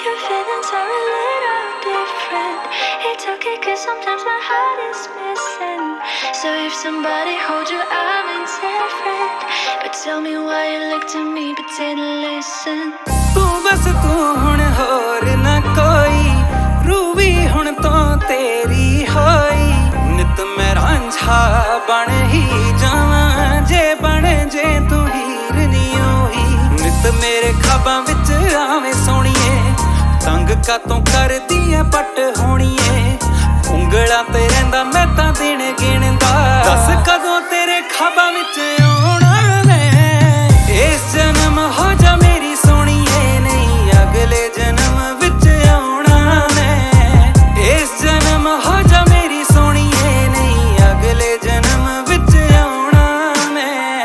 your feelings are a little different. It's okay cause sometimes my heart is missing. So if somebody holds you, I'm indifferent. But tell me why you look to me but didn't listen. तू बस तू हुण होर ना कोई, Ruby हुण तो तेरी होई। नित मैं रांझा बन ही जावां, जे बने जे तू हीर नी होई। नित मेरे ख्वाबां विच आवें सोहणीए, तंग कातों करदी ऐ पट होणीए। ਉਂਗਲਾਂ ਤੇ ਰਹਿੰਦਾ मैं तां दिन गिणदा, दस कदों तेरे ख्वाबां विच आउणा मैं। इस जन्म हो जा मेरी सोहणीए, नहीं अगले जन्म विच आउणा मैं। इस जन्म हो जा मेरी सोहणीए, नहीं अगले जन्म विच आउणा मैं।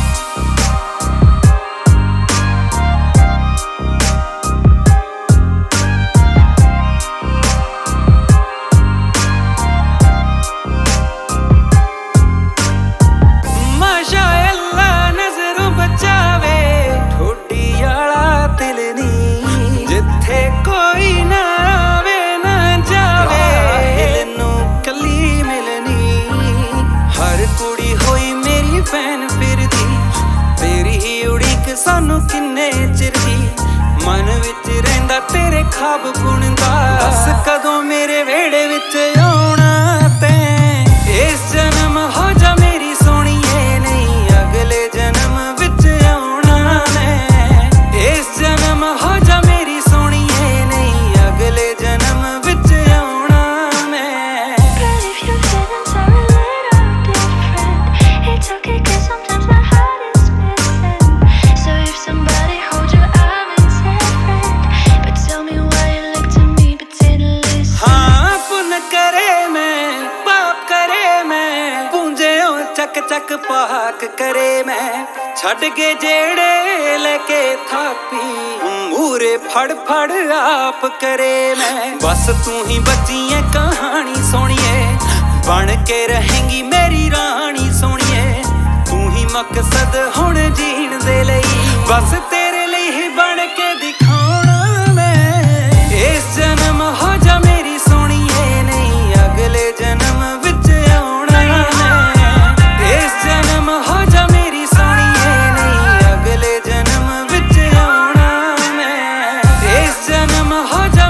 सानू किन्ने चिर दी मन विच रहिंदा तेरे ख्वाब बुनदा, दस कदों मेरे वेड़े विच आउणा तैं। इस जन्म हो जा मेरी सोहणीए, नहीं अगले जन्म विच आउणा मैं। इस जन्म हो जा मेरी सोहणीए, नहीं अगले जन्म विच आउणा मैं। But if your feelings are a little different, it's okay cause sometimes my heart is missing. So if somebody holds you, I'm indifferent. But tell me why you look to me but didn't listen. हाँ पुन करे मैं पाप करे मैं, पूंजे चक चक पाक करे मैं। छड़ के जेड़े लेके थापी, मूरे फड़ फड़ आप करे मैं। बस तू ही बची है कहानी सोहणीए, बन के रहेंगी मेरी रानी सोहणीए। तू ही मकसद हुण जीण दे लई, बस तेरे लिए ही बन के दिखाउणा मैं। इस जन्म हो जा मेरी सोहणीए, नहीं अगले जन्म विच आउणा मैं। इस जन्म हो जा मेरी सोहणीए, नहीं अगले जन्म विच आउणा मैं। इस जन्म हो जा